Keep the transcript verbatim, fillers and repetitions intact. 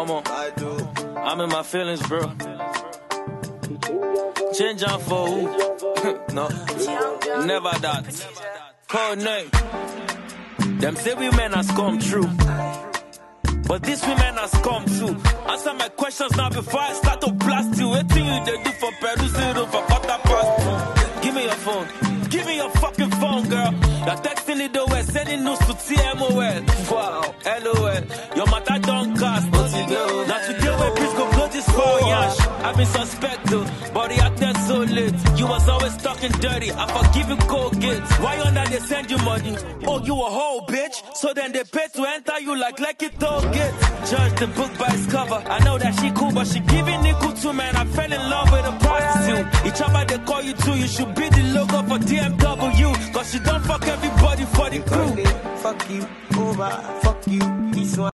Omo, I'm in my feelings, bro. Change on for who? No, never that. Code name. Them say women has come true, but these women has come too. Answer my questions now before I start to blast you. What thing you they do for Peru zero for quarter past? Give me your phone. Give me your fucking phone, girl. You're texting it the way, sending news to T M O L. Wow, L O L. Your matter don't cast. Now today we please go blow this for yash. I've been suspected, but the acted so late. You was always talking dirty. I forgive you, cold gates. Why under they send you money? Oh, you a whole bitch. So then they pay to enter you like like it all gets. Judge the book by its cover. I know that she cool, but she giving it good too, man. I fell in love with a prostitute. Each other they call you too. You should be the logo for D M W. Cause you don't fuck everybody for the crew. Fuck you over. Fuck